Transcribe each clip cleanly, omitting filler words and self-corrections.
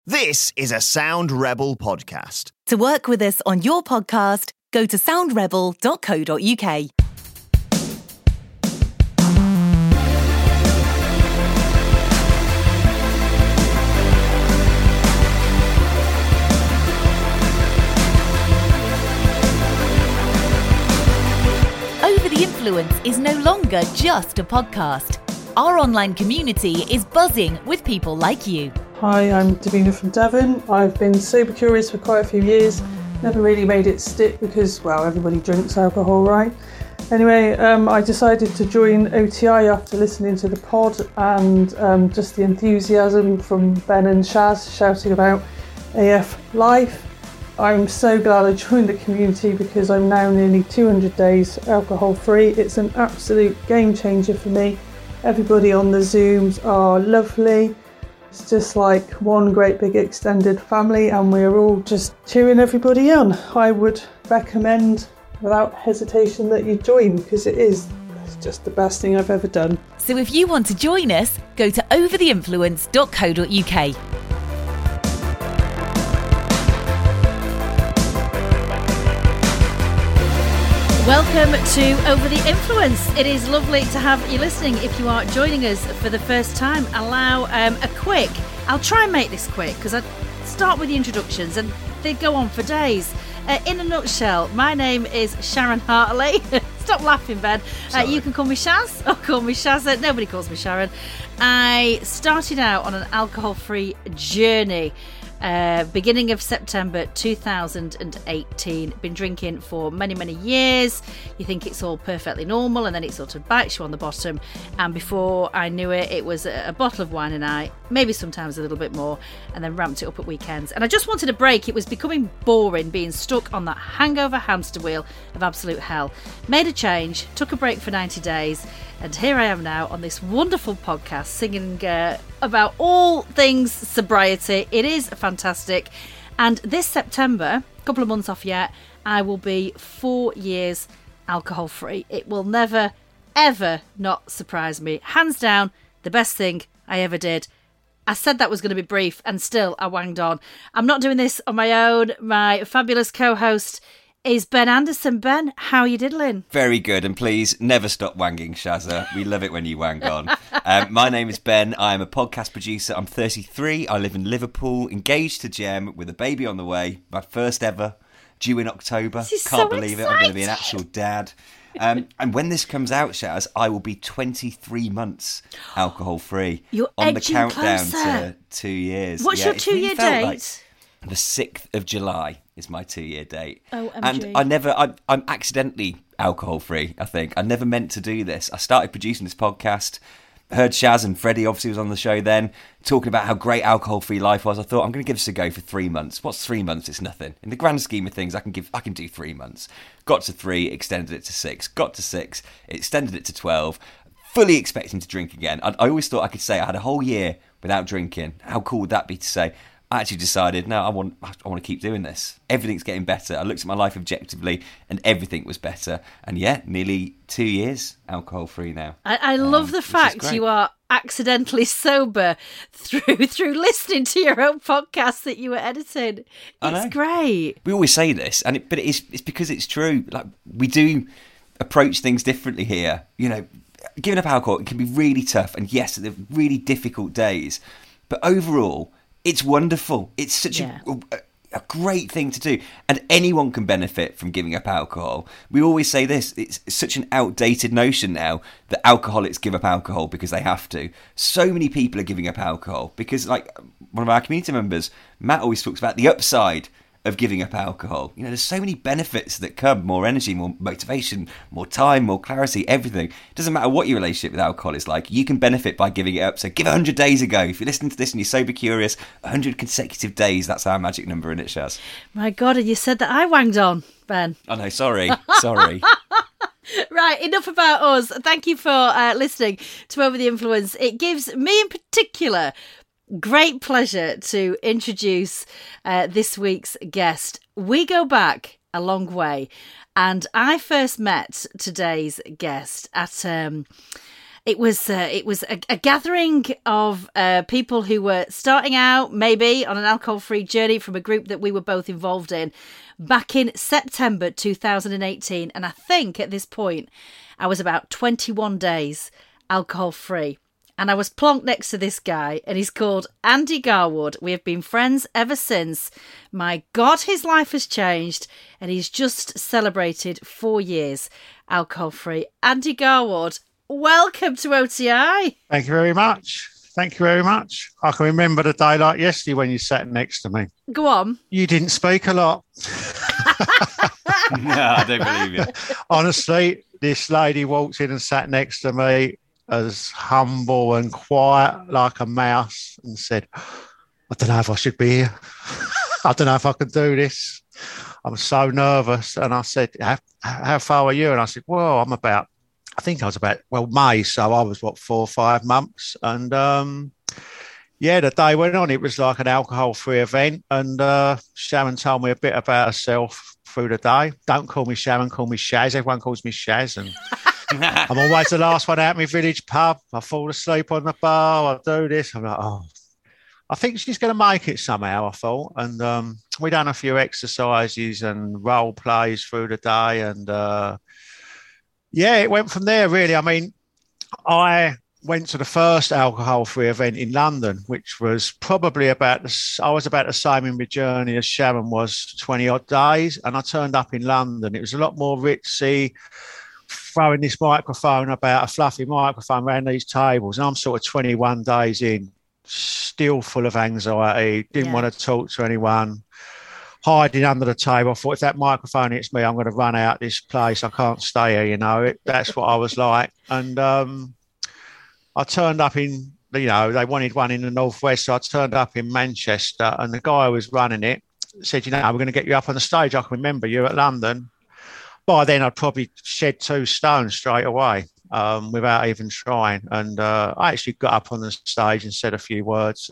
This is a Sound Rebel podcast. To work with us on your podcast, go to soundrebel.co.uk. Over the Influence is no longer just a podcast. Our online community is buzzing with people like you. Hi, I'm Davina from Devon. I've been sober curious for quite a few years. Never really made it stick because, well, everybody drinks alcohol, right? Anyway, I decided to join OTI after listening to the pod and just the enthusiasm from Ben and Shaz shouting about AF life. I'm so glad I joined the community because I'm now nearly 200 days alcohol free. It's an absolute game changer for me. Everybody on the Zooms are lovely. It's just like one great big extended family and we're all just cheering everybody on. I would recommend without hesitation that you join because it's just the best thing I've ever done. So if you want to join us, go to overtheinfluence.co.uk. Welcome to Over the Influence. It is lovely to have you listening. If you are joining us for the first time, allow I'll try and make this quick because I start with the introductions and they go on for days. In a nutshell, my name is Sharon Hartley. Stop laughing, Ben. You can call me Shaz or call me Shazza. Nobody calls me Sharon. I started out on an alcohol-free journey beginning of September 2018. Been drinking for many, many years. You think it's all perfectly normal and then it sort of bites you on the bottom. And before I knew it, it was a bottle of wine a night, maybe sometimes a little bit more, and then ramped it up at weekends. And I just wanted a break. It was becoming boring being stuck on that hangover hamster wheel of absolute hell. Made a change, took a break for 90 days, and here I am now on this wonderful podcast singing about all things sobriety. It is fantastic. And this September, a couple of months off yet, I will be 4 years alcohol free. It will never, ever not surprise me. Hands down, the best thing I ever did. I said that was going to be brief and still I wanged on. I'm not doing this on my own. My fabulous co-host is Ben Anderson. Ben, how are you diddling? Very good, and please never stop wanging, Shazza. We love it when you wang on. My name is Ben. I am a podcast producer. I'm 33. I live in Liverpool, engaged to Jem with a baby on the way. My first ever, due in October. Can't believe it. I'm going to be an actual dad. And when this comes out, Shaz, I will be 23 months alcohol free. You're on the edging countdown closer. to 2 years. What's your 2-year date? The 6th of July is my 2-year date. Oh, and I'm accidentally alcohol free, I think. I never meant to do this. I started producing this podcast, heard Shaz and Freddie obviously was on the show then, talking about how great alcohol free life was. I thought, I'm going to give this a go for 3 months. What's 3 months? It's nothing. In the grand scheme of things, I can do 3 months. Got to 3, extended it to 6. Got to 6, extended it to 12. Fully expecting to drink again. I always thought I could say I had a whole year without drinking. How cool would that be to say? I actually decided, no, I want to keep doing this. Everything's getting better. I looked at my life objectively and everything was better. And yeah, nearly 2 years alcohol-free now. I love the fact you are accidentally sober through listening to your own podcast that you were editing. It's great. We always say this, but it's because it's true. Like, we do approach things differently here. You know, giving up alcohol, it can be really tough. And yes, they're really difficult days. But overall, it's wonderful. It's such a great thing to do. And anyone can benefit from giving up alcohol. We always say this, it's such an outdated notion now that alcoholics give up alcohol because they have to. So many people are giving up alcohol because, like one of our community members, Matt, always talks about the upside of giving up alcohol. You know, there's so many benefits that come: more energy, more motivation, more time, more clarity, everything. It doesn't matter what your relationship with alcohol is like, you can benefit by giving it up. So give 100 days ago. If you're listening to this and you're sober curious, 100 consecutive days, that's our magic number, isn't it, Shaz? My God, and you said that I wanged on, Ben. Oh no, sorry. Right, enough about us. Thank you for listening to Over the Influence. It gives me in particular great pleasure to introduce this week's guest. We go back a long way, and I first met today's guest at It was a gathering of people who were starting out maybe on an alcohol-free journey from a group that we were both involved in back in September 2018. And I think at this point I was about 21 days alcohol-free. And I was plonked next to this guy, and he's called Andy Garwood. We have been friends ever since. My God, his life has changed, and he's just celebrated 4 years alcohol-free. Andy Garwood, welcome to OTI. Thank you very much. Thank you very much. I can remember the day like yesterday when you sat next to me. Go on. You didn't speak a lot. No, I don't believe you. Honestly, this lady walked in and sat next to me as humble and quiet like a mouse and said, I don't know if I should be here. I don't know if I can do this. I'm so nervous. And I said, how far are you? And I said, well, I think I was about May. So I was 4 or 5 months. And the day went on. It was like an alcohol-free event. And Sharon told me a bit about herself through the day. Don't call me Sharon, call me Shaz. Everyone calls me Shaz. And I'm always the last one out of my village pub. I fall asleep on the bar. I do this. I'm like, oh, I think she's going to make it somehow, I thought. And we done a few exercises and role plays through the day. And it went from there, really. I mean, I went to the first alcohol-free event in London, which was probably I was about the same in my journey as Sharon was, 20-odd days. And I turned up in London. It was a lot more ritzy, throwing this microphone about, a fluffy microphone around these tables. And I'm sort of 21 days in, still full of anxiety, didn't want to talk to anyone, hiding under the table. I thought, if that microphone hits me, I'm going to run out this place. I can't stay here, That's what I was like. And I turned up in, they wanted one in the Northwest, so I turned up in Manchester, and the guy who was running it said, we're going to get you up on the stage. I can remember you at London. By then, I'd probably shed 2 stones straight away without even trying. And I actually got up on the stage and said a few words.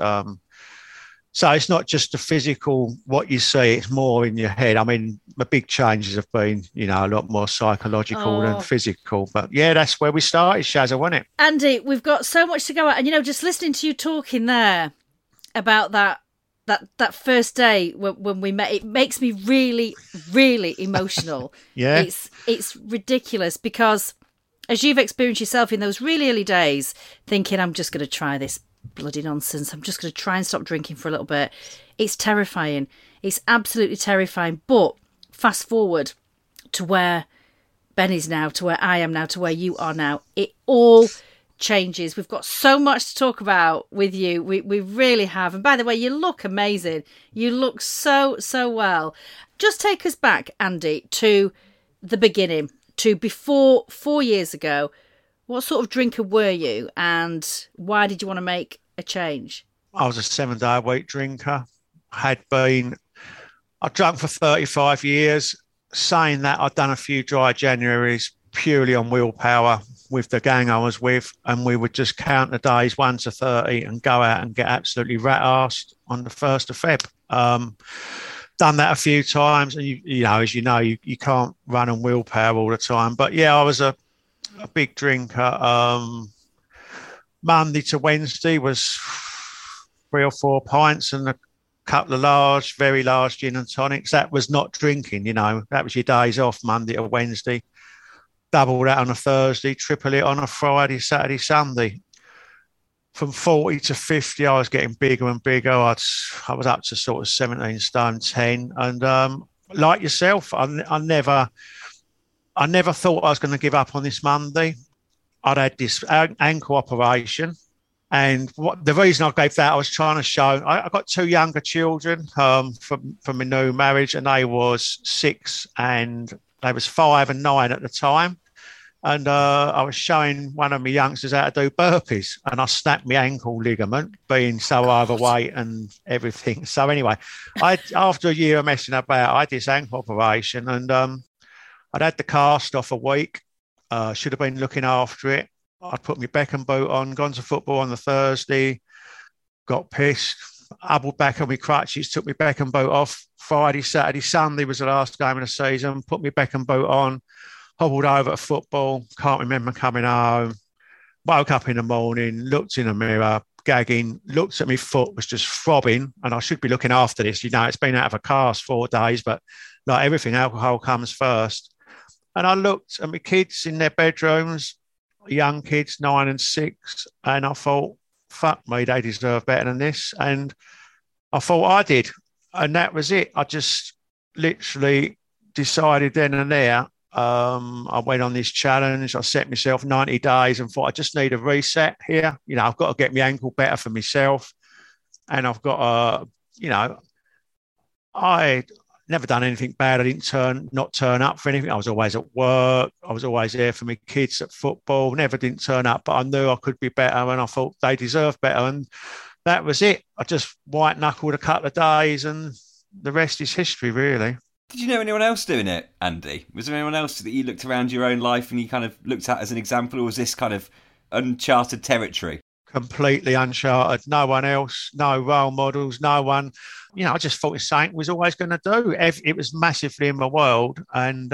So it's not just the physical, what you see, it's more in your head. I mean, the big changes have been, a lot more psychological than physical. But yeah, that's where we started, Shazza, wasn't it? Andy, we've got so much to go at. And, just listening to you talking there about that first day when we met, it makes me really, really emotional. Yeah. It's ridiculous because, as you've experienced yourself in those really early days, thinking, I'm just going to try this bloody nonsense. I'm just going to try and stop drinking for a little bit. It's terrifying. It's absolutely terrifying. But fast forward to where Ben is now, to where I am now, to where you are now. It all changes. We've got so much to talk about with you. We really have. And by the way, you look amazing. You look so well. Just take us back, Andy, to the beginning, to before 4 years ago. What sort of drinker were you, and why did you want to make a change? I was a 7-day-a-week drinker. I drank for 35 years. Saying that, I'd done a few dry Januaries purely on willpower with the gang I was with, and we would just count the days 1 to 30 and go out and get absolutely rat-arsed on the 1st of Feb. Done that a few times, and you can't run on willpower all the time. But yeah, I was a big drinker. Monday to Wednesday was 3 or 4 pints and a couple of very large gin and tonics. That was not drinking, that was your days off, Monday to Wednesday. Double that on a Thursday, triple it on a Friday, Saturday, Sunday. From 40 to 50, I was getting bigger and bigger. I was up to sort of 17 stone 10. And like yourself, I never thought I was going to give up on this Monday. I'd had this ankle operation. And the reason I gave that, I was trying to show, I got 2 younger children from my new marriage, and they was 6 and they was 5 and 9 at the time. And I was showing one of my youngsters how to do burpees, and I snapped my ankle ligament, being so overweight and everything. So anyway, after a year of messing about, I had this ankle operation, and I'd had the cast off a week. Should have been looking after it. I'd put my Beckham boot on, gone to football on the Thursday, got pissed, hobbled back on my crutches, took my Beckham boot off. Friday, Saturday, Sunday was the last game of the season, put my Beckham boot on, hobbled over to football, can't remember coming home. Woke up in the morning, looked in the mirror, gagging, looked at my foot, was just throbbing. And I should be looking after this. It's been out of a cast 4 days, but like everything, alcohol comes first. And I looked at my kids in their bedrooms, young kids, 9 and 6, and I thought, fuck me, they deserve better than this. And I thought I did. And that was it. I just literally decided then and there. I went on this challenge. I set myself 90 days and thought, I just need a reset here. I've got to get my ankle better for myself. And I've got I never done anything bad. I didn't not turn up for anything. I was always at work. I was always there for my kids at football. Never didn't turn up, but I knew I could be better, and I thought they deserve better. And that was it. I just white knuckled a couple of days, and the rest is history, really. Did you know anyone else doing it, Andy? Was there anyone else that you looked around your own life and you kind of looked at as an example, or was this kind of uncharted territory? Completely uncharted. No one else, no role models, no one. I just thought it's something was always going to do. It was massively in my world. And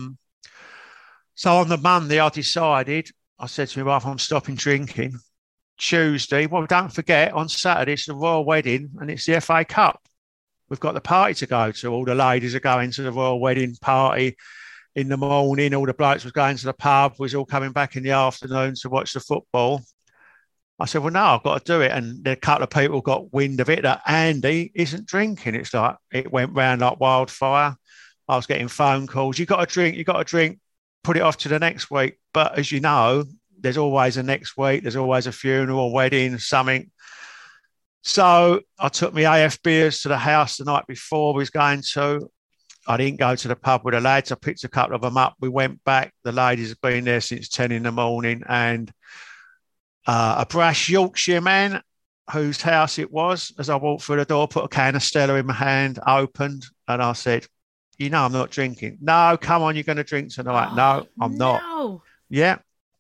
so on the Monday, I said to my wife, I'm stopping drinking. Tuesday, well, don't forget, on Saturday, it's the royal wedding and it's the FA Cup. We've got the party to go to. All the ladies are going to the royal wedding party in the morning. All the blokes was going to the pub. We was all coming back in the afternoon to watch the football. I said, well, no, I've got to do it. And a couple of people got wind of it that Andy isn't drinking. It's like, it went round like wildfire. I was getting phone calls. You got to drink, put it off to the next week. But as you know, there's always a next week. There's always a funeral, wedding, something. So I took my AF beers to the house the night before we was going to. I didn't go to the pub with the lads. I picked a couple of them up. We went back. The ladies have been there since 10 in the morning. And a brash Yorkshire man whose house it was, as I walked through the door, put a can of Stella in my hand, opened, and I said, I'm not drinking. No, come on, you're going to drink tonight. No, I'm not. Yeah.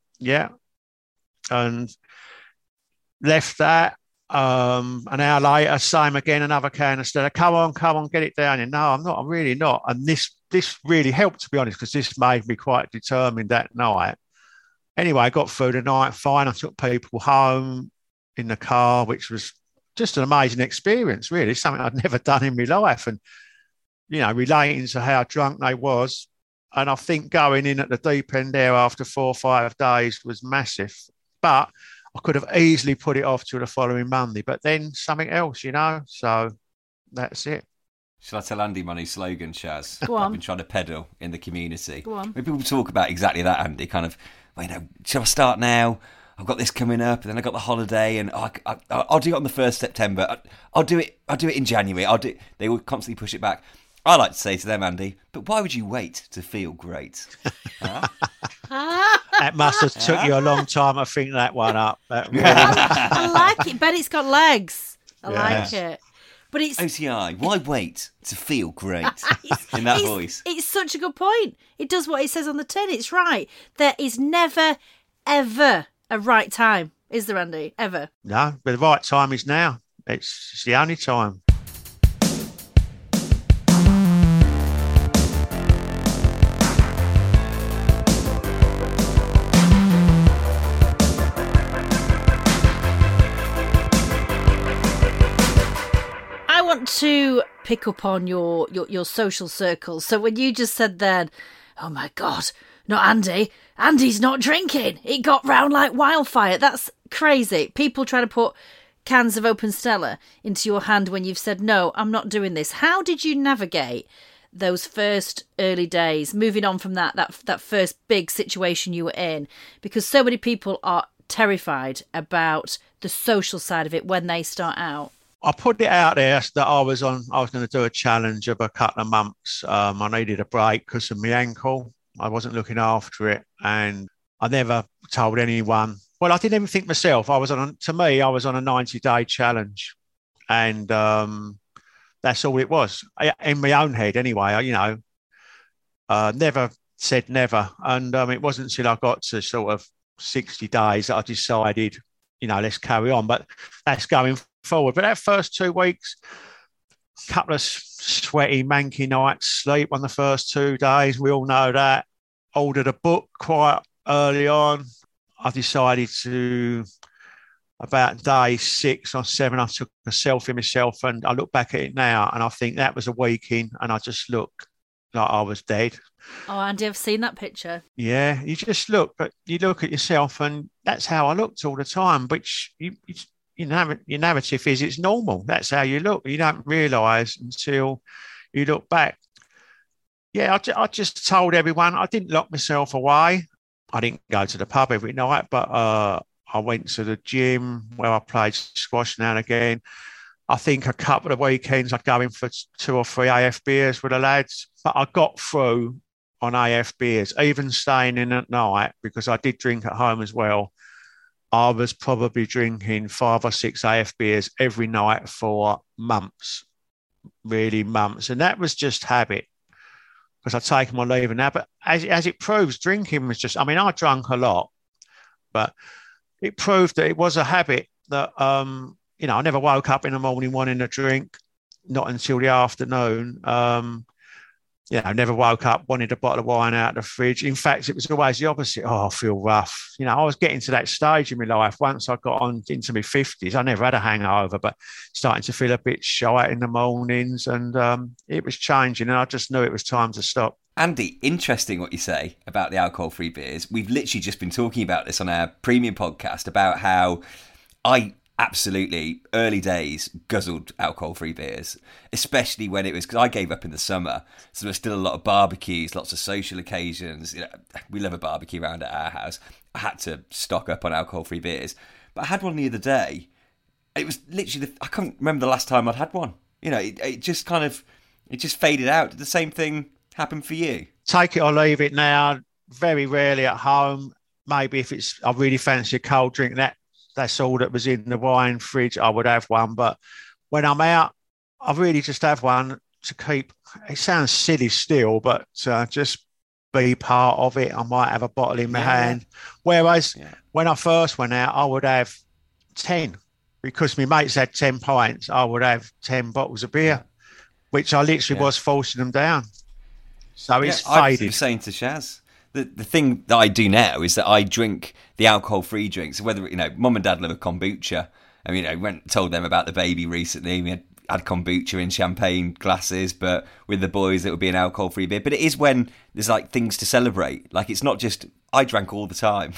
And left that. An hour later, same again, another can of Stella. Come on, get it down. And no, I'm not. I'm really not. And this really helped, to be honest, because this made me quite determined that night. Anyway, I got through the night fine. I took people home in the car, which was just an amazing experience, really. Something I'd never done in my life. And, relating to how drunk they was. And I think going in at the deep end there after 4 or 5 days was massive. But I could have easily put it off to the following Monday, but then something else, So that's it. Shall I tell Andy my new slogan, Shaz? Go on. I've been trying to peddle in the community. Go on. When people talk about exactly that, Andy, kind of, shall I start now? I've got this coming up, and then I got the holiday, and I'll do it on the 1st September. I'll do it in January. They will constantly push it back. I like to say to them, Andy, but why would you wait to feel great? Huh? That must have took you a long time to think that one up. I like it, but it's got legs. I like it. But it's OTI. Why wait to feel great in that voice? It's such a good point. It does what it says on the tin. It's right. There is never, ever a right time, is there, Andy? Ever? No, but the right time is now. It's the only time. To pick up on your social circles. So when you just said then, oh my God, not Andy. Andy's not drinking. It got round like wildfire. That's crazy. People trying to put cans of open Stella into your hand when you've said, no, I'm not doing this. How did you navigate those first early days, moving on from that first big situation you were in? Because so many people are terrified about the social side of it when they start out. I put it out there that I was going to do a challenge of a couple of months. I needed a break because of my ankle. I wasn't looking after it, and I never told anyone. Well, I didn't even think myself. I was on a 90-day challenge, and that's all it was in my own head. Anyway, never said never, and it wasn't until I got to sort of 60 days that I decided, let's carry on. But that's going forward. But that first 2 weeks, a couple of sweaty, manky nights sleep on the first 2 days. We all know that. Ordered a book quite early on. I decided to, about day 6 or 7, I took a selfie myself, and I look back at it now and I think that was a week in, and I just looked like I was dead. Oh, Andy, I've seen that picture. Yeah, you just look, but you look at yourself, and that's how I looked all the time, which your narrative is it's normal. That's how you look. You don't realise until you look back. Yeah, I just told everyone I didn't lock myself away. I didn't go to the pub every night, but I went to the gym where I played squash now and again. I think a couple of weekends I'd go in for 2 or 3 AF beers with the lads, but I got through on AF beers, even staying in at night, because I did drink at home as well. I was probably drinking 5 or 6 AF beers every night for months, really months. And that was just habit, because I'd taken my leave now. But as it proves, drinking was just, I mean, I drank a lot, but it proved that it was a habit that, I never woke up in the morning wanting a drink, not until the afternoon. I never woke up wanting a bottle of wine out of the fridge. In fact, it was always the opposite. Oh, I feel rough. I was getting to that stage in my life. Once I got on into my 50s, I never had a hangover, but starting to feel a bit shy in the mornings, and it was changing, and I just knew it was time to stop. Andy, interesting what you say about the alcohol-free beers. We've literally just been talking about this on our premium podcast about how I absolutely, early days, guzzled alcohol-free beers, especially when it was, because I gave up in the summer, so there was still a lot of barbecues, lots of social occasions. We love a barbecue around at our house. I had to stock up on alcohol-free beers. But I had one the other day. It was literally, I can't remember the last time I'd had one. It just it just faded out. Did the same thing happen for you? Take it or leave it now. Very rarely at home. Maybe if I really fancy a cold drink, that's all that was in the wine fridge, I would have one. But when I'm out, I really just have one to keep. It sounds silly still, but just be part of it. I might have a bottle in my hand. Whereas when I first went out, I would have 10, because my mates had 10 pints. I would have 10 bottles of beer, which I literally was forcing them down. So it's faded. I was saying to Shaz, the thing that I do now is that I drink the alcohol-free drinks. Whether, mum and dad love a kombucha. I mean, went and told them about the baby recently. We had kombucha in champagne glasses, but with the boys it would be an alcohol-free beer. But it is when there's things to celebrate. It's not just, I drank all the time.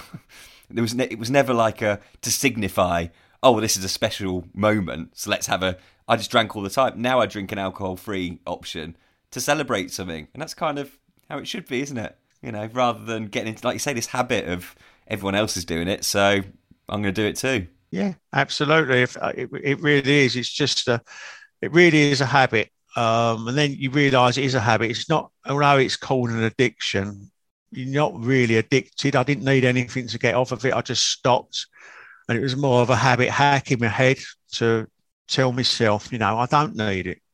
It was never to signify, oh, well, this is a special moment, so let's have I just drank all the time. Now I drink an alcohol-free option to celebrate something. And that's kind of how it should be, isn't it? Rather than getting into, like you say, this habit of everyone else is doing it, so I'm going to do it too. Yeah, absolutely. It really is. It's just it really is a habit. And then you realise it is a habit. It's not, although it's called an addiction, you're not really addicted. I didn't need anything to get off of it. I just stopped. And it was more of a habit hack in my head to tell myself, I don't need it.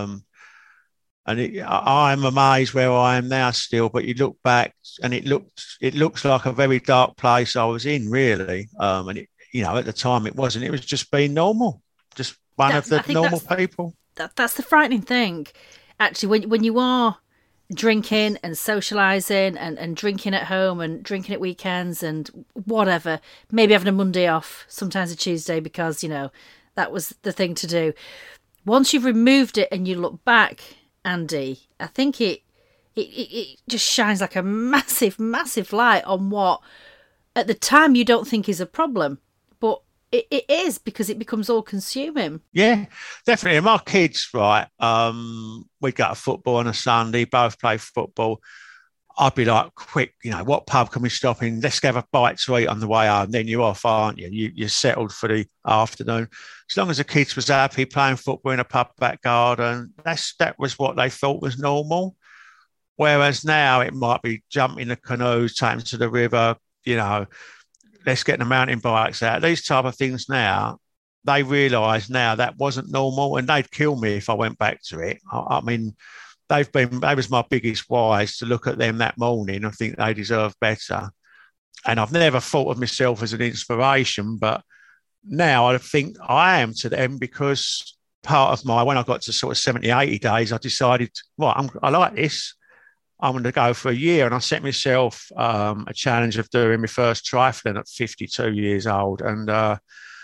And I'm amazed where I am now still, but you look back and it looks like a very dark place I was in, really. And at the time it wasn't. It was just being normal, just one of the normal people. That's the frightening thing, actually, when you are drinking and socialising and drinking at home and drinking at weekends and whatever, maybe having a Monday off, sometimes a Tuesday, because, that was the thing to do. Once you've removed it and you look back, Andy, I think it just shines like a massive, massive light on what at the time you don't think is a problem, but it is, because it becomes all consuming. Yeah, definitely. My kids, right, we'd go to football on a Sunday, both play football. I'd be like, quick, what pub can we stop in? Let's have a bite to eat on the way home. Then you're off, aren't you? You're settled for the afternoon. As long as the kids was happy playing football in a pub back garden, that was what they thought was normal. Whereas now it might be jumping the canoes, taking them to the river, let's get the mountain bikes out. These type of things now, they realise now that wasn't normal, and they'd kill me if I went back to it. I mean, they was my biggest whys to look at them that morning. I think they deserve better. And I've never thought of myself as an inspiration, but now I think I am to them, because part of when I got to sort of 70, 80 days, I decided, I like this. I'm going to go for a year. And I set myself a challenge of doing my first triathlon at 52 years old. And I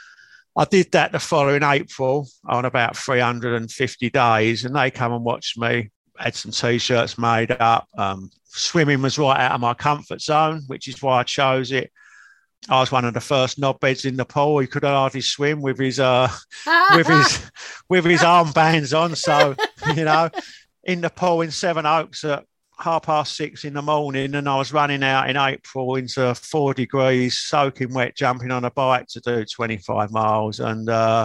did that the following April on about 350 days. And they come and watched me, had some T-shirts made up. Swimming was right out of my comfort zone, which is why I chose it. I was one of the first knobheads in the pool. He could hardly swim with his with his armbands on. So, you know, in the pool in Sevenoaks at 6:30 in the morning, and I was running out in April into 4 degrees, soaking wet, jumping on a bike to do 25 miles. And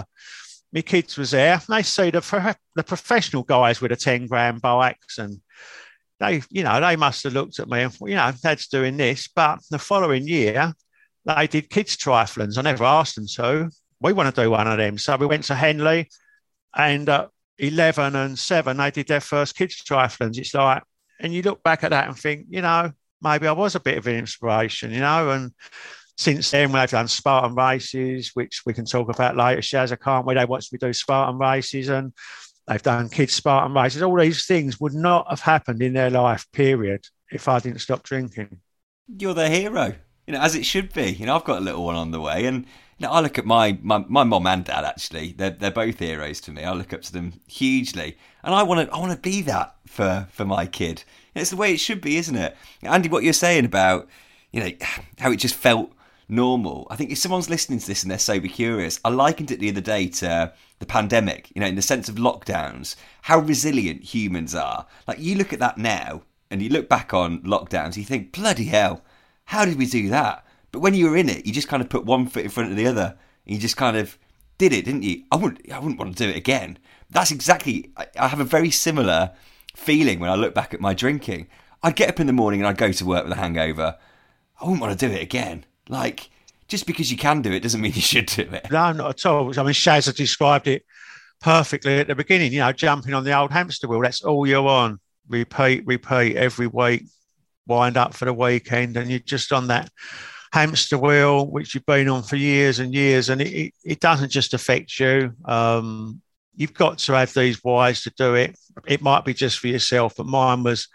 my kids was there. They see the professional guys with the 10 grand bikes, and they must have looked at me and thought, you know, Dad's doing this. But the following year, they did kids triathlons. I never asked them to. We want to do one of them. So we went to Henley, and 11 and 7, they did their first kids triathlons. It's like, and you look back at that and think, you know, maybe I was a bit of an inspiration, you know. And since then, we've done Spartan races, which we can talk about later. Shazza, can't we? They watched me do Spartan races, and they've done kids Spartan races. All these things would not have happened in their life, period, if I didn't stop drinking. You're their hero. You know, as it should be. You know, I've got a little one on the way, and you know, I look at my mom and dad. Actually, they're both heroes to me. I look up to them hugely, and I want to be that for my kid. And it's the way it should be, isn't it? Andy, what you're saying about, you know, how it just felt normal. I think if someone's listening to this and they're sober curious, I likened it the other day to the pandemic. You know, in the sense of lockdowns, how resilient humans are. Like, you look at that now, and you look back on lockdowns, you think, bloody hell. How did we do that? But when you were in it, you just kind of put one foot in front of the other. And you just kind of did it, didn't you? I wouldn't want to do it again. That's exactly... I have a very similar feeling when I look back at my drinking. I'd get up in the morning and I'd go to work with a hangover. I wouldn't want to do it again. Like, just because you can do it doesn't mean you should do it. No, not at all. I mean, Shazza described it perfectly at the beginning. You know, jumping on the old hamster wheel. That's all you're on. Repeat every week. Wind up for the weekend, and you're just on that hamster wheel, which you've been on for years and years, and it doesn't just affect you. You've got to have these whys to do it. It might be just for yourself, but mine was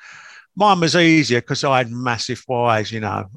easier because I had massive whys, you know.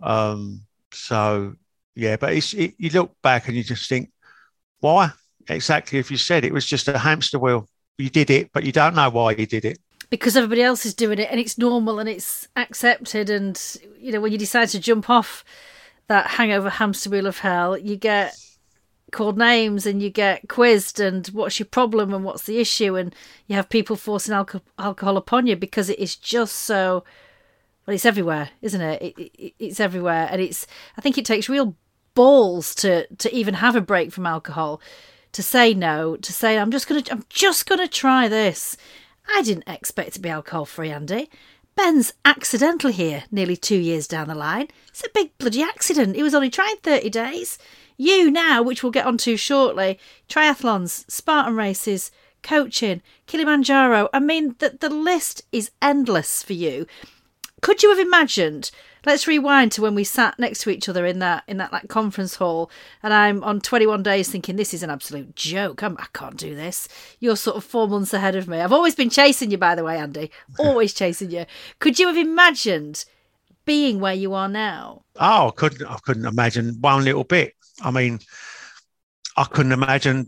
So yeah, but you look back and you just think, why? Exactly, if you said it was just a hamster wheel. You did it, but you don't know why you did it. Because everybody else is doing it, and it's normal and it's accepted. And, you know, when you decide to jump off that hangover hamster wheel of hell, you get called names and you get quizzed and what's your problem and what's the issue, and you have people forcing alcohol upon you because it is just so... Well, it's everywhere, isn't it? It's everywhere. And I think it takes real balls to even have a break from alcohol, to say no, to say, I'm just gonna try this. I didn't expect to be alcohol-free, Andy. Ben's accidental here, nearly 2 years down the line. It's a big bloody accident. He was only trying 30 days. You now, which we'll get onto shortly, triathlons, Spartan races, coaching, Kilimanjaro. I mean, the list is endless for you. Could you have imagined... Let's rewind to when we sat next to each other in that like conference hall, and I'm on 21 days thinking, this is an absolute joke. I can't do this. You're sort of 4 months ahead of me. I've always been chasing you, by the way, Andy. Always chasing you. Could you have imagined being where you are now? Oh, I couldn't imagine one little bit. I mean, I couldn't imagine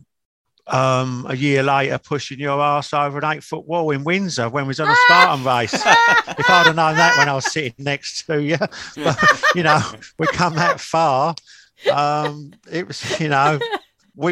a year later pushing your arse over an 8-foot wall in Windsor when we was on a Spartan race. If I'd have known that when I was sitting next to you, but, you know, we come that far. It was, you know, we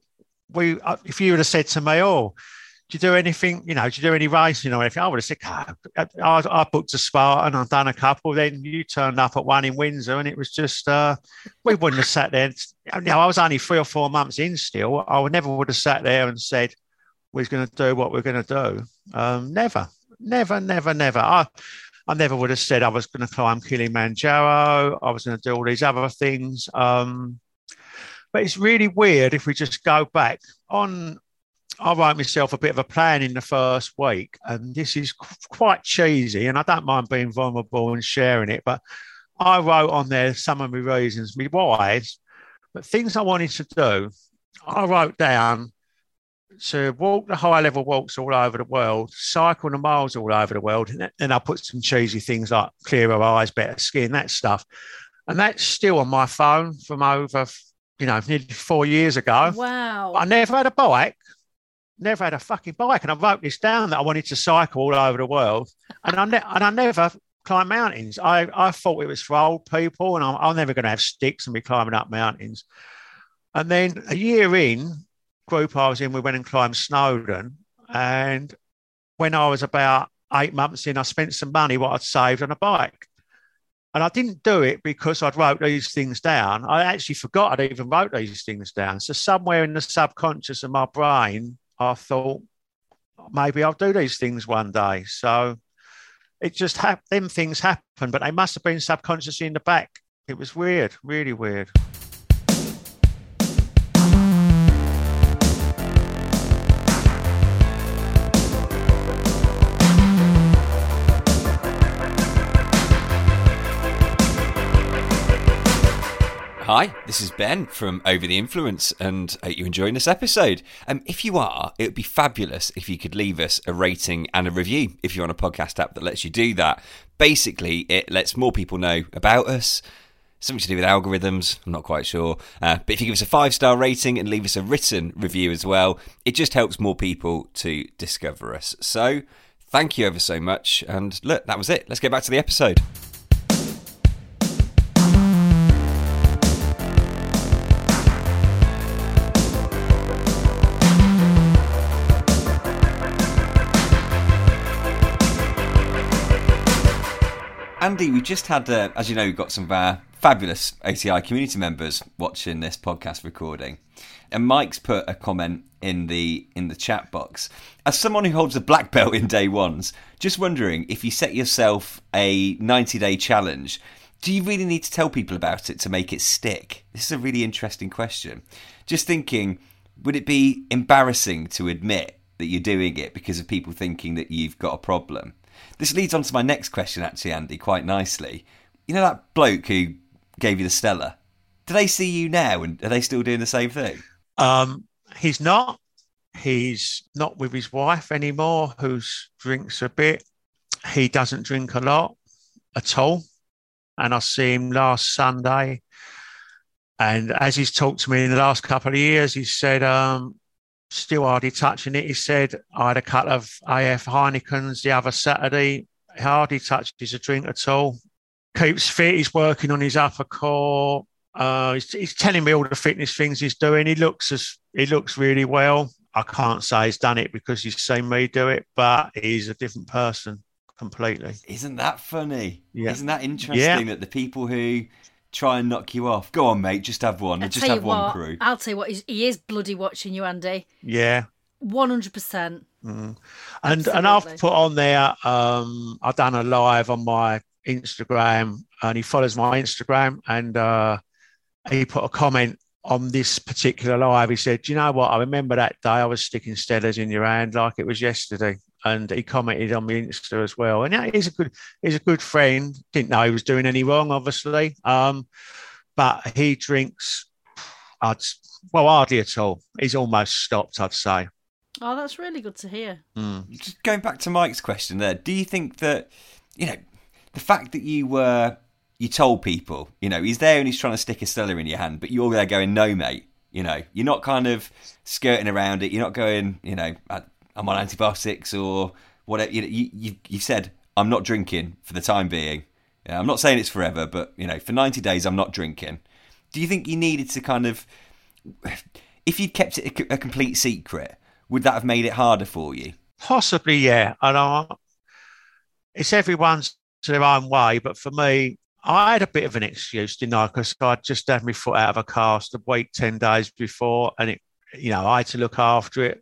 if you would have said to me, oh, do you do anything, you know, do you do any racing or anything? I would have said, I booked a Spartan, I've done a couple. Then you turned up at one in Windsor, and it was just, we wouldn't have sat there. You know, I was only 3 or 4 months in still. I never would have sat there and said, we're going to do what we're going to do. Never. I never would have said I was going to climb Kilimanjaro. I was going to do all these other things. But it's really weird if we just go back on. I wrote myself a bit of a plan in the first week, and this is quite cheesy, and I don't mind being vulnerable and sharing it, but I wrote on there some of my reasons, my whys, but things I wanted to do. I wrote down to walk the high level walks all over the world, cycle the miles all over the world, and I put some cheesy things like clearer eyes, better skin, that stuff. And that's still on my phone from over, nearly 4 years ago. Wow. I never had a bike, never had a fucking bike. And I wrote this down that I wanted to cycle all over the world. And I never climbed mountains. I thought it was for old people and I'm never going to have sticks and be climbing up mountains. And then a year in, group I was in, we went and climbed Snowdon. And when I was about 8 months in, I spent some money what I'd saved on a bike. And I didn't do it because I'd wrote these things down. I actually forgot I'd even wrote these things down. So somewhere in the subconscious of my brain, I thought, maybe I'll do these things one day. So it just them things happen, but they must have been subconsciously in the back. It was weird, really weird. Hi, this is Ben from Over the Influence, and I hope you're enjoying this episode. If you are, it would be fabulous if you could leave us a rating and a review if you're on a podcast app that lets you do that. Basically, it lets more people know about us. Something to do with algorithms, I'm not quite sure. But if you give us a 5-star rating and leave us a written review as well, it just helps more people to discover us. So, thank you ever so much. And look, that was it. Let's get back to the episode. Andy, we just had, as you know, we've got some of our fabulous OTI community members watching this podcast recording. And Mike's put a comment in the chat box. As someone who holds a black belt in day ones, just wondering if you set yourself a 90-day challenge, do you really need to tell people about it to make it stick? This is a really interesting question. Just thinking, would it be embarrassing to admit that you're doing it because of people thinking that you've got a problem? This leads on to my next question, actually, Andy, quite nicely. You know that bloke who gave you the Stella? Do they see you now, and are they still doing the same thing? He's not. He's not with his wife anymore, who drinks a bit. He doesn't drink a lot at all. And I see him last Sunday. And as he's talked to me in the last couple of years, he said, still hardly touching it. He said, I had a couple of AF Heinekens the other Saturday. He hardly touches a drink at all. Keeps fit. He's working on his upper core. He's telling me all the fitness things he's doing. He looks really well. I can't say he's done it because he's seen me do it, but he's a different person completely. Isn't that funny? Yeah. Isn't that interesting that the people who try and knock you off, go on, mate, just have one. Just have one crew. I'll tell you what, he is bloody watching you, Andy. Yeah. 100%. Mm. And I've put on there, I've done a live on my Instagram, and he follows my Instagram, and he put a comment on this particular live. He said, do you know what? I remember that day I was sticking Stellas in your hand like it was yesterday. And he commented on my Insta as well. And yeah, he's a good friend. Didn't know he was doing any wrong, obviously. But he drinks, hardly at all. He's almost stopped, I'd say. Oh, that's really good to hear. Mm. Just going back to Mike's question there, do you think that, the fact that you told people, he's there and he's trying to stick a Stella in your hand, but you're there going, no, mate, you're not kind of skirting around it. You're not going, I'm on antibiotics or whatever. You've said, I'm not drinking for the time being. I'm not saying it's forever, but, for 90 days, I'm not drinking. Do you think you needed to kind of, if you'd kept it a complete secret, would that have made it harder for you? Possibly, yeah. And it's everyone's to their own way. But for me, I had a bit of an excuse, didn't I? Because I'd just had my foot out of a cast a week, 10 days before, and I had to look after it.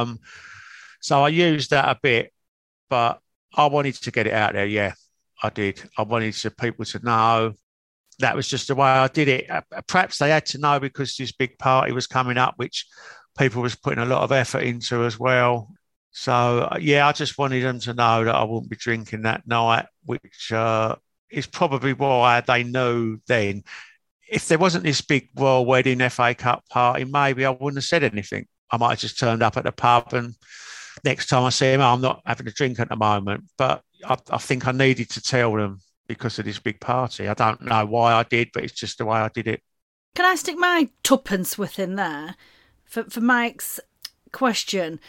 So I used that a bit, but I wanted to get it out there. Yeah, I did. I wanted people to know that was just the way I did it. Perhaps they had to know because this big party was coming up, which people was putting a lot of effort into as well. So, yeah, I just wanted them to know that I wouldn't be drinking that night, which is probably why they knew then. If there wasn't this big royal wedding FA Cup party, maybe I wouldn't have said anything. I might have just turned up at the pub, and next time I see him, I'm not having a drink at the moment. But I think I needed to tell them because of this big party. I don't know why I did, but it's just the way I did it. Can I stick my tuppence within there for Mike's question?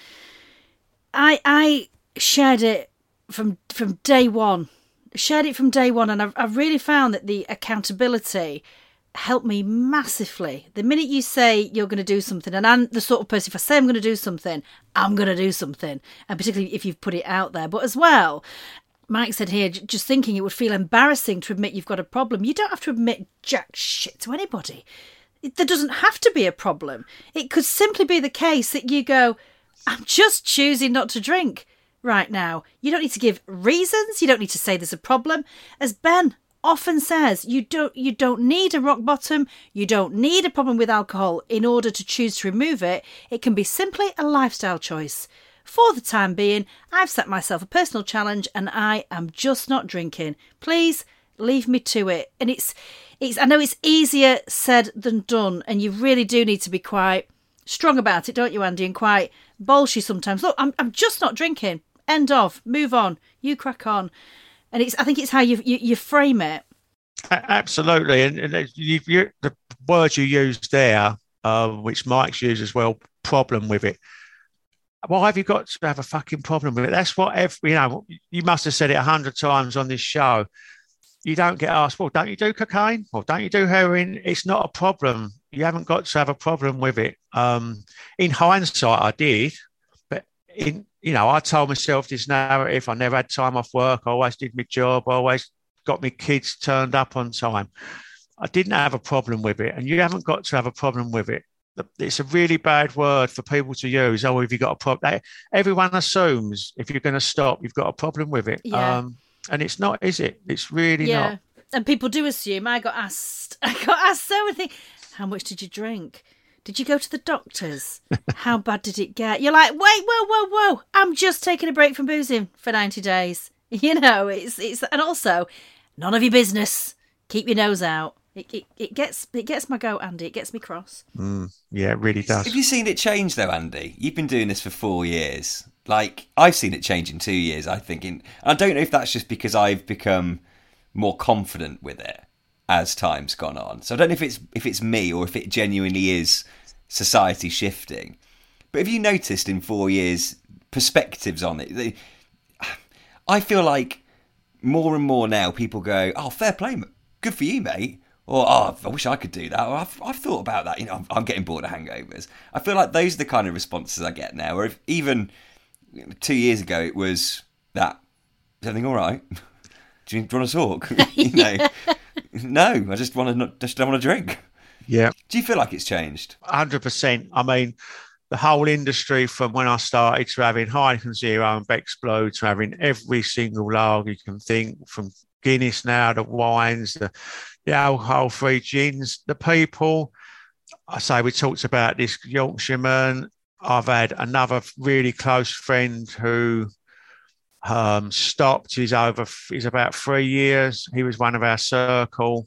I shared it from day one. And I've really found that the accountability helped me massively. The minute you say you're going to do something, and I'm the sort of person, if I say I'm going to do something, I'm going to do something, and particularly if you've put it out there. But as well, Mike said here, just thinking it would feel embarrassing to admit you've got a problem. You don't have to admit jack shit to anybody. There doesn't have to be a problem. It could simply be the case that you go, I'm just choosing not to drink right now. You don't need to give reasons. You don't need to say there's a problem. As Ben often says, you don't need a rock bottom. You don't need a problem with alcohol in order to choose to remove it. It can be simply a lifestyle choice. For the time being, I've set myself a personal challenge and I am just not drinking. Please leave me to it. And it's I know it's easier said than done, and you really do need to be quite strong about it, don't you, Andy? And quite bolshy sometimes. Look, I'm just not drinking. End of. Move on. You crack on. And I think it's how you frame it. Absolutely. And the words you used there, which Mike's used as well, problem with it. Why have you got to have a fucking problem with it? That's what you must have said it 100 times on this show. You don't get asked, well, don't you do cocaine? Or don't you do heroin? It's not a problem. You haven't got to have a problem with it. In hindsight, I did. But I told myself this narrative. I never had time off work. I always did my job. I always got my kids turned up on time. I didn't have a problem with it. And you haven't got to have a problem with it. It's a really bad word for people to use. Oh, have you got a problem? Everyone assumes if you're going to stop, you've got a problem with it. Yeah. And it's not, is it? It's really not. And people do assume. I got asked so many things. How much did you drink? Did you go to the doctors? How bad did it get? You're like, wait, whoa. I'm just taking a break from boozing for 90 days. It's and also none of your business. Keep your nose out. It gets my goat, Andy. It gets me cross. Yeah, it really does. Have you seen it change though, Andy? You've been doing this for 4 years. Like, I've seen it change in 2 years, I think. And I don't know if that's just because I've become more confident with it as time's gone on. So I don't know if it's me or if it genuinely is society shifting. But have you noticed in 4 years perspectives on it? I feel like more and more now people go, oh, fair play, good for you, mate. Or, oh, I wish I could do that. Or, I've thought about that. I'm getting bored of hangovers. I feel like those are the kind of responses I get now. Or if even 2 years ago it was that, is everything all right? Do you want to talk? No, I just don't want to drink. Yeah. Do you feel like it's changed? 100%. I mean, the whole industry from when I started to having Heineken Zero and Beck's Blue to having every single lager you can think, from Guinness now, the wines, the alcohol-free gins, the people. I say we talked about this Yorkshireman. I've had another really close friend who stopped. He's about 3 years. He was one of our circle.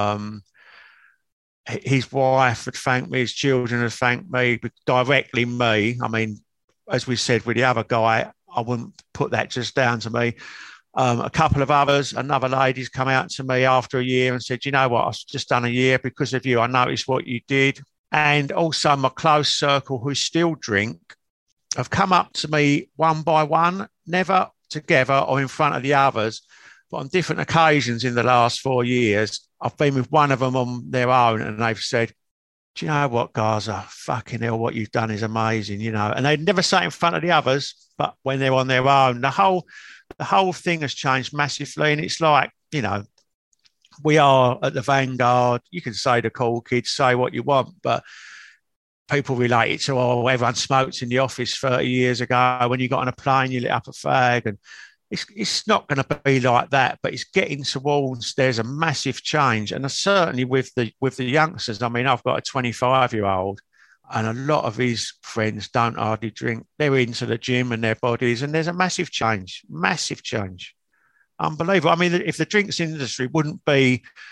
His wife had thanked me. His children had thanked me, directly me. I mean, as we said with the other guy, I wouldn't put that just down to me. A couple of others, another lady's come out to me after a year and said, you know what, I've just done a year because of you. I noticed what you did. And also my close circle who still drink have come up to me one by one, never together or in front of the others, but on different occasions in the last 4 years, I've been with one of them on their own and they've said, do you know what, Gaza, fucking hell, what you've done is amazing, And they'd never say it in front of the others, but when they're on their own, the whole thing has changed massively. And it's like, we are at the vanguard. You can say the cool kids, say what you want, but people relate it to, oh, everyone smoked in the office 30 years ago. When you got on a plane, you lit up a fag. And it's not going to be like that, but it's getting towards, there's a massive change. And certainly with the youngsters, I mean, I've got a 25-year-old and a lot of his friends don't hardly drink. They're into the gym and their bodies, and there's a massive change. Unbelievable. I mean, if the drinks industry wouldn't be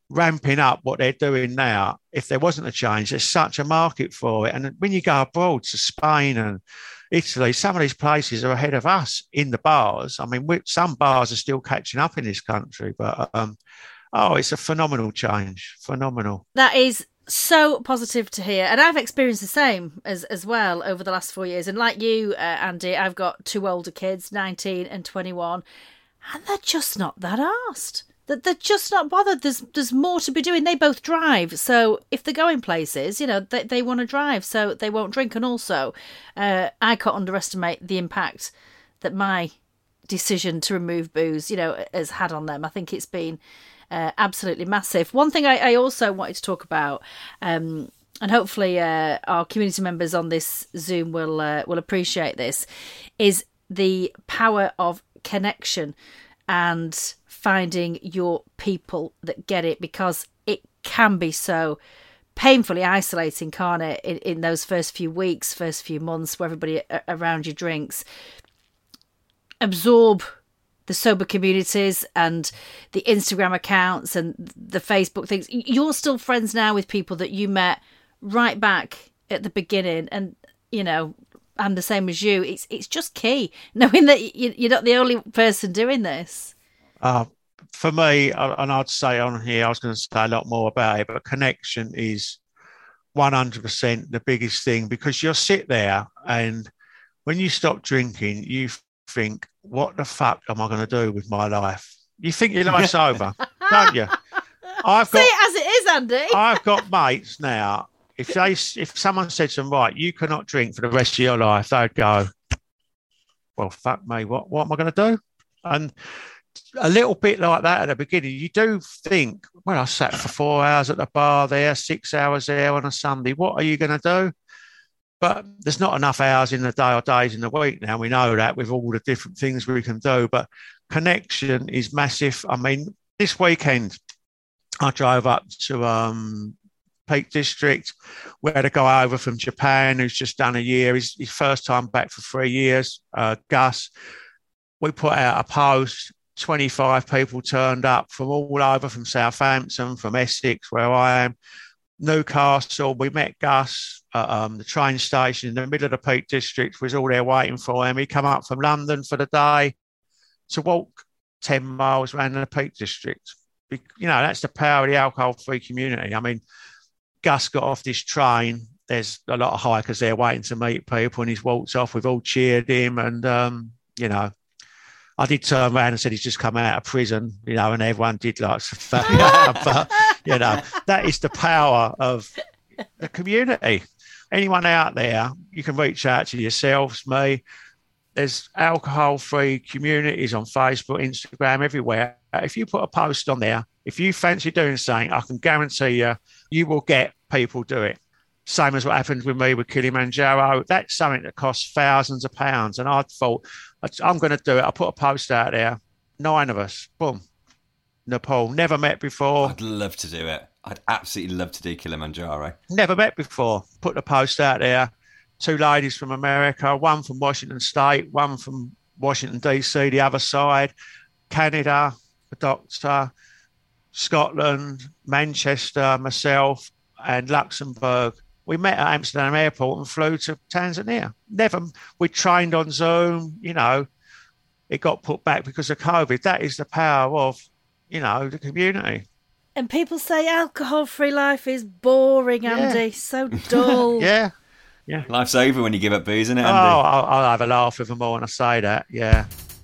ramping up what they're doing now. If there wasn't a change, there's such a market for it. And when you go abroad to Spain and Italy, some of these places are ahead of us in the bars. I mean, some bars are still catching up in this country, but it's a phenomenal change. Phenomenal. That is so positive to hear, and I've experienced the same as well over the last 4 years. And like you, Andy, I've got 2 older kids, 19 and 21, and they're just not that arsed. They're just not bothered. There's more to be doing. They both drive, so if they're going places, they want to drive, so they won't drink. And also, I can't underestimate the impact that my decision to remove booze, has had on them. I think it's been absolutely massive. One thing I also wanted to talk about, and hopefully our community members on this Zoom will appreciate this, is the power of connection and finding your people that get it, because it can be so painfully isolating, can't it, in those first few weeks, first few months where everybody around you drinks. Absorb the sober communities and the Instagram accounts and the Facebook things. You're still friends now with people that you met right back at the beginning, and I'm the same as you. It's just key knowing that you're not the only person doing this. For me, and I'd say on here, I was going to say a lot more about it, but connection is 100% the biggest thing, because you'll sit there and when you stop drinking, you think, what the fuck am I going to do with my life? You think your life's over, don't you? Say it as it is, Andy. I've got mates now. If someone said to them, right, you cannot drink for the rest of your life, they'd go, well, fuck me, what am I going to do? And a little bit like that at the beginning, you do think, well, I sat for 4 hours at the bar there, 6 hours there on a Sunday. What are you going to do? But there's not enough hours in the day or days in the week now. We know that with all the different things we can do. But connection is massive. I mean, this weekend, I drove up to Peak District. We had a guy over from Japan who's just done a year. His first time back for 3 years, Gus. We put out a post. 25 people turned up from all over, from Southampton, from Essex, where I am, Newcastle. We met Gus at the train station in the middle of the Peak District. Was all there waiting for him. He come up from London for the day to walk 10 miles around the Peak District. That's the power of the alcohol-free community. I mean, Gus got off this train. There's a lot of hikers there waiting to meet people, and he's walked off. We've all cheered him, and I did turn around and said he's just come out of prison, and everyone did like, but, that is the power of the community. Anyone out there, you can reach out to yourselves, me. There's alcohol-free communities on Facebook, Instagram, everywhere. If you put a post on there, if you fancy doing something, I can guarantee you will get people do it. Same as what happened with me with Kilimanjaro. That's something that costs thousands of pounds. And I thought, I'm going to do it. I put a post out there. 9 of us. Boom. Nepal. Never met before. I'd love to do it. I'd absolutely love to do Kilimanjaro. Never met before. Put the post out there. 2 ladies from America, one from Washington State, one from Washington, D.C., the other side, Canada, the doctor, Scotland, Manchester, myself, and Luxembourg. We met at Amsterdam Airport and flew to Tanzania. We trained on Zoom, it got put back because of COVID. That is the power of, the community. And people say alcohol-free life is boring, Andy. Yeah. So dull. Yeah. Life's over when you give up booze, isn't it, Andy? Oh, I'll have a laugh with them all when I say that, yeah.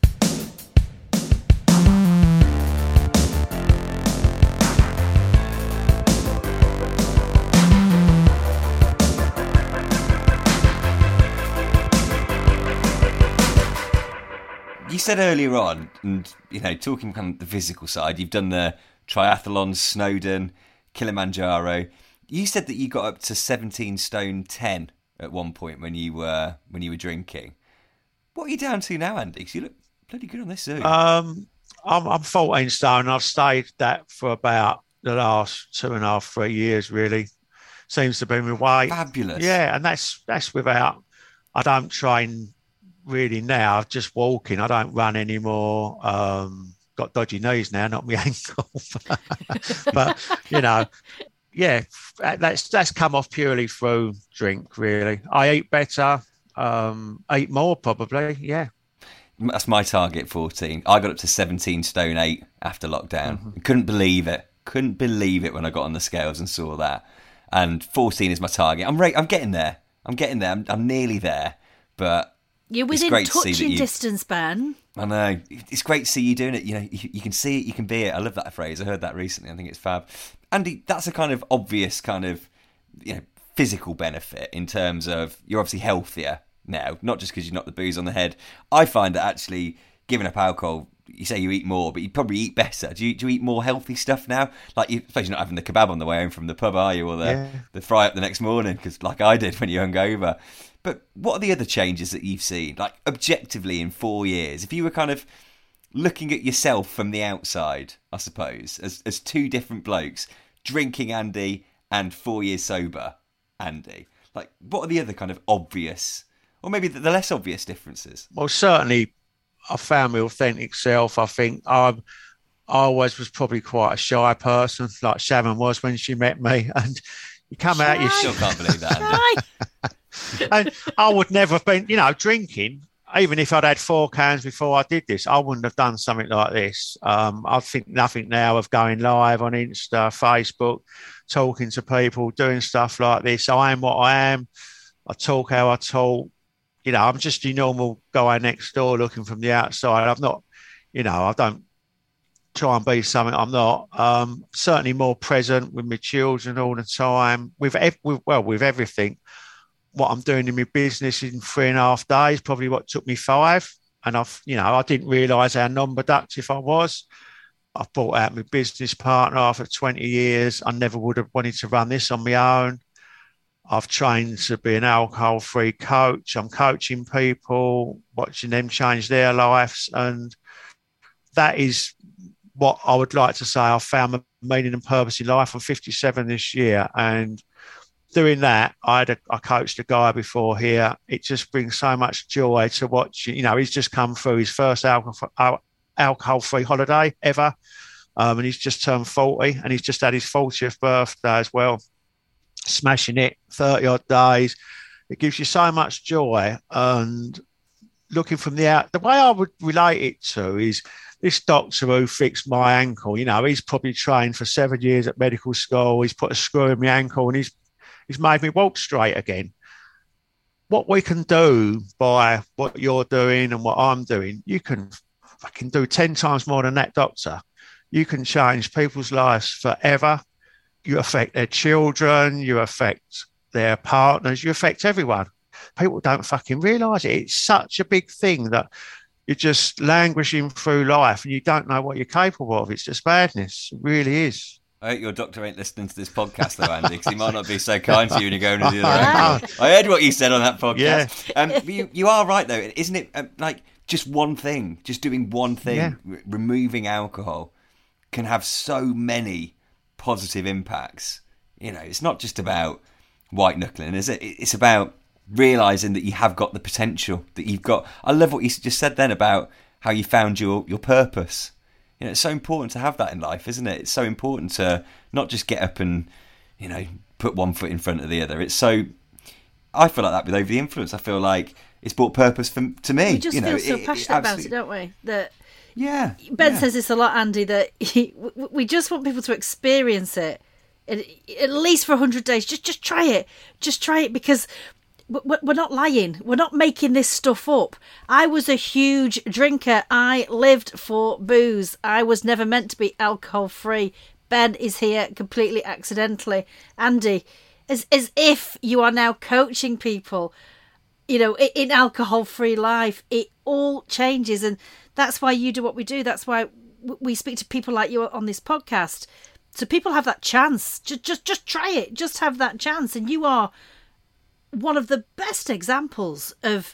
You said earlier on, and talking kind of the physical side, you've done the triathlons, Snowdon, Kilimanjaro. You said that you got up to 17 stone 10 at one point when you were drinking. What are you down to now, Andy? Because you look bloody good on this Zoom. I'm 14 stone, and I've stayed that for about the last 2.5, 3 years. Really, seems to be my weight. Fabulous. Yeah, and that's without. I don't train really now, just walking. I don't run anymore. got dodgy knees now, not my ankle. But, you know, yeah, that's come off purely through drink, really. I eat better, eat more probably, yeah. That's my target, 14. I got up to 17 stone 8 after lockdown. Mm-hmm. Couldn't believe it. Couldn't believe it when I got on the scales and saw that. And 14 is my target. I'm getting there. I'm nearly there. But you're within touching distance, Ben. I know. It's great to see you doing it. You know, you can see it, you can be it. I love that phrase. I heard that recently. I think it's fab. Andy, that's a kind of obvious kind of, you know, physical benefit in terms of you're obviously healthier now, not just because you knocked the booze on the head. I find that actually giving up alcohol, you say you eat more, but you probably eat better. Do you eat more healthy stuff now? Like, I suppose you're not having the kebab on the way home from the pub, are you? Or the fry up the next morning, because like I did when you hung over. But what are the other changes that you've seen, like objectively in 4 years? If you were kind of looking at yourself from the outside, I suppose, as two different blokes, drinking Andy and 4 years sober Andy, like what are the other kind of obvious, or maybe the less obvious differences? Well, certainly I found my authentic self. I think I always was probably quite a shy person, like Sharon was when she met me. And you come out, you still can't believe that, Andy. And I would never have been, you know, drinking. Even if I'd had 4 cans before I did this, I wouldn't have done something like this. I think nothing now of going live on Insta, Facebook, talking to people, doing stuff like this. I am what I am. I talk how I talk. You know, I'm just your normal guy next door looking from the outside. I'm not, you know, I don't try and be something I'm not. Certainly more present with my children all the time, with everything. What I'm doing in my business in 3.5 days, probably what took me 5. And I didn't realise how non-productive I was. I've brought out my business partner after 20 years. I never would have wanted to run this on my own. I've trained to be an alcohol-free coach. I'm coaching people, watching them change their lives. And that is what I would like to say. I found my meaning and purpose in life. I'm 57 this year. And doing that, I coached a guy before here. It just brings so much joy to watch. You know, he's just come through his first alcohol-free holiday ever. And he's just turned 40 and he's just had his 40th birthday as well. Smashing it, 30 odd days. It gives you so much joy. And looking from the way I would relate it to is this doctor who fixed my ankle. You know, he's probably trained for 7 years at medical school. He's put a screw in my ankle and he's made me walk straight again. What we can do by what you're doing and what I'm doing, you can fucking do 10 times more than that doctor. You can change people's lives forever. You affect their children, you affect their partners, you affect everyone. People don't fucking realise it. It's such a big thing that you're just languishing through life and you don't know what you're capable of. It's just madness. It really is. I hope your doctor ain't listening to this podcast though, Andy, because he might not be so kind to you when you're going to the other end. I heard what you said on that podcast. Yeah. You are right though, isn't it? Like just one thing, just doing one thing, removing alcohol can have so many positive impacts. You know, it's not just about white knuckling, is it? It's about realising that you have got the potential, that you've got. I love what you just said then about how you found your purpose. You know, it's so important to have that in life, isn't it? It's so important to not just get up and, you know, put one foot in front of the other. It's so, I feel like that with Over the Influence. I feel like it's brought purpose to me. We just feel so passionate about it, don't we? That Ben says this a lot, Andy, that we just want people to experience it at least for 100 days. Just try it. Just try it, because we're not lying. We're not making this stuff up. I was a huge drinker. I lived for booze. I was never meant to be alcohol free. Ben is here completely accidentally. Andy, as if you are now coaching people, you know, in alcohol free life. It all changes, and that's why you do what we do. That's why we speak to people like you on this podcast. So people have that chance. Just try it. Just have that chance. And you are one of the best examples of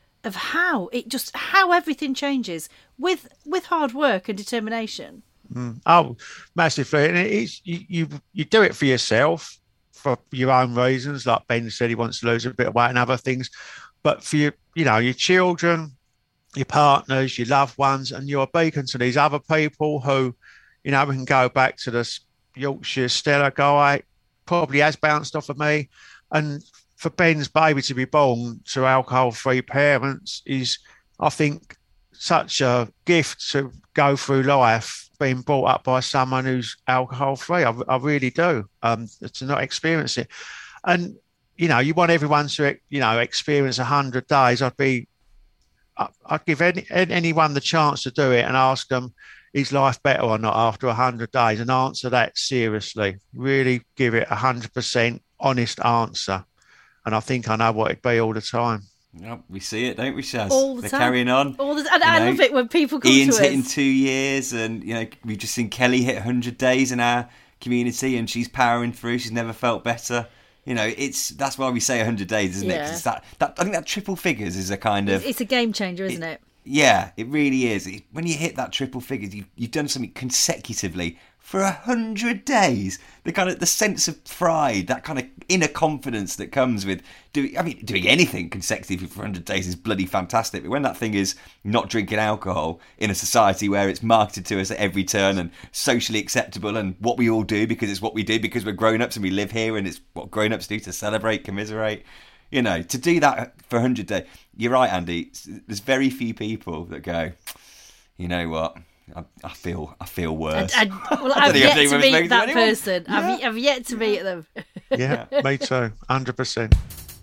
how everything changes with hard work and determination. Oh, massively. And it's you do it for yourself, for your own reasons. Like Ben said, he wants to lose a bit of weight and other things. But for your children, your partners, your loved ones, and you're a beacon to these other people who, we can go back to this Yorkshire Stella guy, probably has bounced off of me. And for Ben's baby to be born to alcohol-free parents is, I think, such a gift to go through life being brought up by someone who's alcohol-free. I really do, to not experience it. And, you want everyone to, experience 100 days. I'd give anyone the chance to do it and ask them, is life better or not after 100 days? And answer that seriously. Really give it 100% honest answer. And I think I know what it'd be all the time. Yep, we see it, don't we, Shaz? All the They're time. carrying on. And I love it when people come Ian's to us. hitting 2 years, and we've just seen Kelly hit 100 days in our community, and she's powering through. She's never felt better. That's why we say 100 days, isn't it? 'Cause it's that I think that triple figures is a kind of... It's a game changer, isn't it? Yeah, it really is. When you hit that triple figures, you've done something consecutively for 100 days. The sense of pride, that kind of inner confidence that comes with doing anything consecutively for 100 days is bloody fantastic. But when that thing is not drinking alcohol in a society where it's marketed to us at every turn and socially acceptable and what we all do because it's what we do because we're grown-ups and we live here and it's what grown-ups do to celebrate, commiserate. To do that for 100 days, you're right, Andy. There's very few people that go, you know what, I feel worse. I've yet to meet that person. Yeah. I've yet to meet them. Yeah, me too, 100%.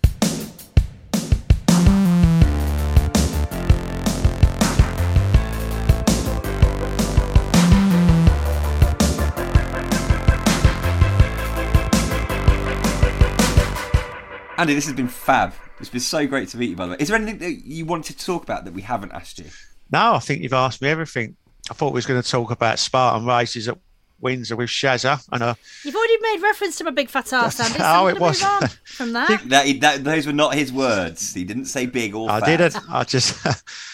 Andy, this has been fab. It's been so great to meet you, by the way. Is there anything that you wanted to talk about that we haven't asked you? No, I think you've asked me everything. I thought we was going to talk about Spartan races at Windsor with Shazza. You've already made reference to my big fat arse, Andy. So Oh, I'm it going was. to move on from that. Those were not his words. He didn't say big or fat. I didn't. I just...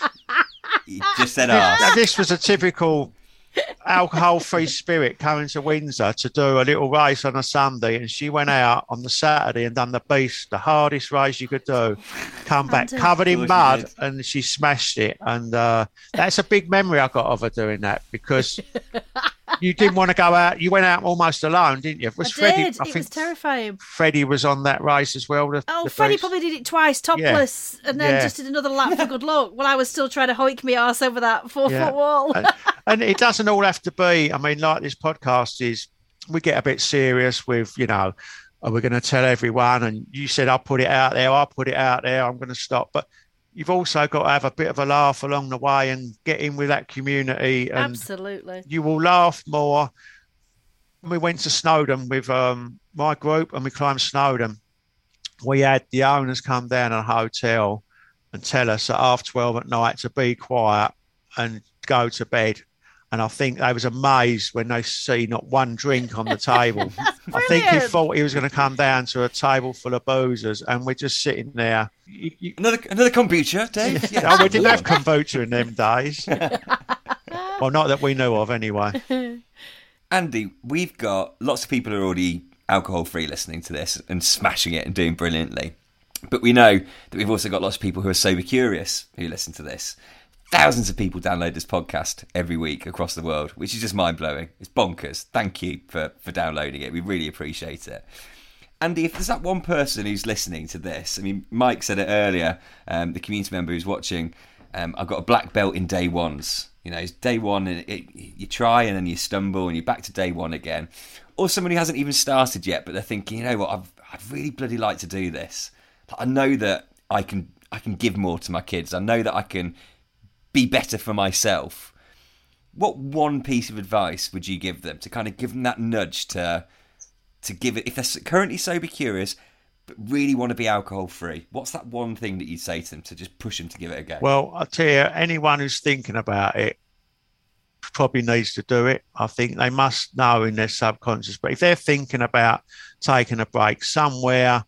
He just said arse. This was a typical alcohol-free spirit coming to Windsor to do a little race on a Sunday, and she went out on the Saturday and done the beast, the hardest race you could do. Come back covered in mud, and she smashed it. And that's a big memory I got of her doing that, because you didn't want to go out. You went out almost alone, didn't you? I did. It was terrifying. Freddie was on that race as well. Freddie probably did it twice, topless, and then just did another lap for good luck while I was still trying to hoik me arse over that 4-foot wall. And it doesn't all have to be, like this podcast is, we get a bit serious with, are we going to tell everyone? And you said, I'll put it out there, I'm going to stop. But you've also got to have a bit of a laugh along the way and get in with that community. And absolutely. You will laugh more. We went to Snowdon with my group and we climbed Snowdon. We had the owners come down to a hotel and tell us at 12:30 at night to be quiet and go to bed. And I think they was amazed when they see not one drink on the table. I think he thought he was going to come down to a table full of boozers, and we're just sitting there. Another kombucha, Dave. Yeah. We didn't have kombucha in them days. Well, not that we knew of, anyway. Andy, we've got lots of people who are already alcohol-free listening to this and smashing it and doing brilliantly. But we know that we've also got lots of people who are sober curious who listen to this. Thousands of people download this podcast every week across the world, which is just mind-blowing. It's bonkers. Thank you for downloading it. We really appreciate it. Andy, if there's that one person who's listening to this, Mike said it earlier, the community member who's watching, I've got a black belt in day ones. It's day one, and you try and then you stumble and you're back to day one again. Or someone who hasn't even started yet, but they're thinking, you know what, I'd really bloody like to do this. I know that I can give more to my kids. I know that I can be better for myself. What one piece of advice would you give them to kind of give them that nudge to give it, if they're currently sober curious but really want to be alcohol free? What's that one thing that you'd say to them to just push them to give it a go? Well, I'll tell you, anyone who's thinking about it probably needs to do it. I think they must know in their subconscious, but if they're thinking about taking a break, somewhere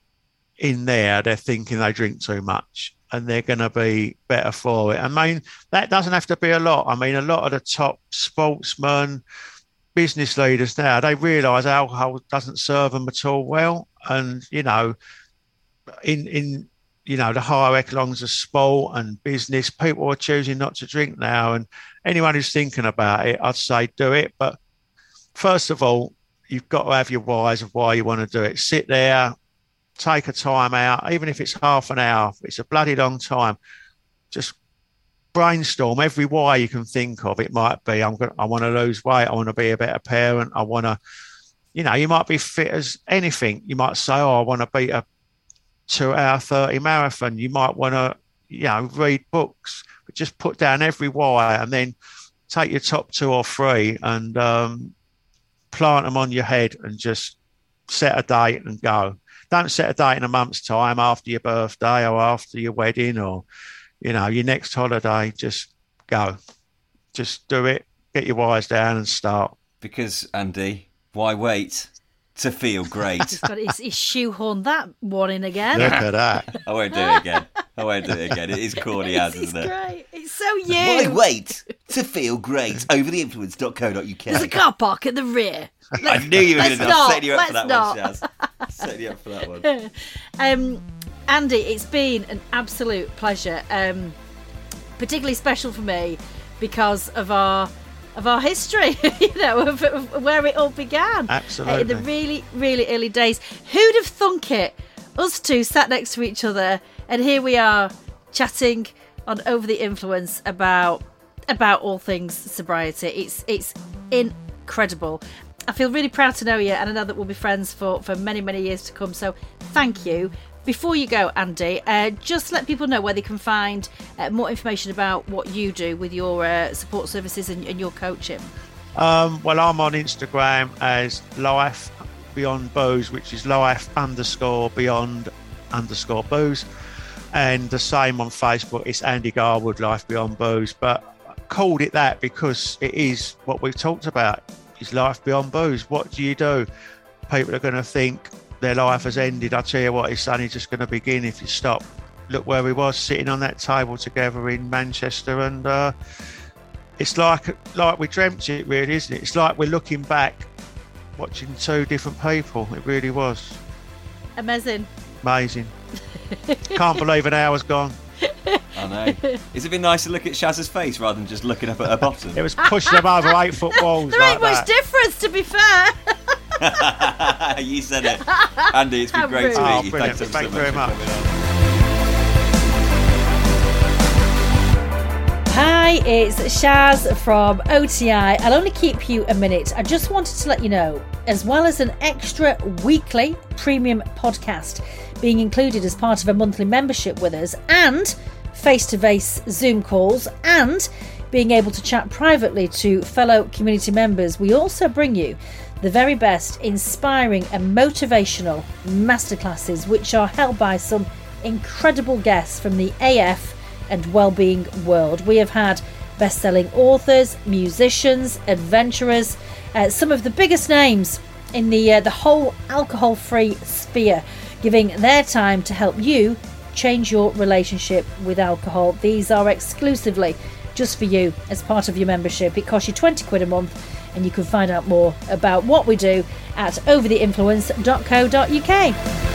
in there they're thinking they drink too much and they're going to be better for it. That doesn't have to be a lot. A lot of the top sportsmen, business leaders now, they realise alcohol doesn't serve them at all well. And, in the higher echelons of sport and business, people are choosing not to drink now. And anyone who's thinking about it, I'd say do it. But first of all, you've got to have your whys of why you want to do it. Sit there, take a time out, even if it's half an hour, it's a bloody long time. Just brainstorm every why you can think of. It might be, I want to lose weight. I want to be a better parent. I want to, you might be fit as anything. You might say, I want to beat a 2-hour 30 marathon. You might want to, read books, but just put down every why and then take your top 2 or 3 and plant them on your head and just set a date and go. Don't set a date in a month's time after your birthday or after your wedding or, your next holiday. Just go. Just do it. Get your whys down and start. Because, Andy, why wait to feel great? He's shoehorned that one in again. Look at that. I won't do it again. It is corny as, isn't it? It's great. It's so you. Why wait to feel great? Overtheinfluence.co.uk. There's a car park at the rear. I knew you were going to do that. I'm setting you up for that not. one, Shaz. Setting you up for that one. Andy, it's been an absolute pleasure. Particularly special for me because of our history, of where it all began. Absolutely. In the really, really early days. Who'd have thunk it? Us two sat next to each other, and here we are chatting on Over the Influence about all things sobriety. It's incredible. I feel really proud to know you, and I know that we'll be friends for many, many years to come. So thank you. Before you go, Andy, just let people know where they can find more information about what you do with your support services and your coaching. Well, I'm on Instagram as Life Beyond Booze, which is life_beyond_booze. And the same on Facebook, it's Andy Garwood, Life Beyond Booze. But I called it that because it is what we've talked about, is life beyond booze. What do you do? People are going to think their life has ended. I tell you what, it's only just going to begin if you stop. Look where we was sitting on that table together in Manchester, and it's like we dreamt it, really, isn't it? It's like we're looking back, watching 2 different people. It really was amazing. Can't believe an hour's gone. I know. Has it been nice to look at Shaz's face rather than just looking up at her bottom? It was pushing them over 8-foot walls. There ain't much difference, to be fair. You said it. Andy, it's been great to meet you. Brilliant. Thanks very much. Hi, it's Shaz from OTI. I'll only keep you a minute. I just wanted to let you know, as well as an extra weekly premium podcast being included as part of a monthly membership with us, and face-to-face Zoom calls, and being able to chat privately to fellow community members, we also bring you the very best inspiring and motivational masterclasses, which are held by some incredible guests from the AF and wellbeing world. We have had best-selling authors, musicians, adventurers, some of the biggest names in the whole alcohol-free sphere, giving their time to help you change your relationship with alcohol. These are exclusively just for you as part of your membership. It costs you £20 a month, and you can find out more about what we do at overtheinfluence.co.uk.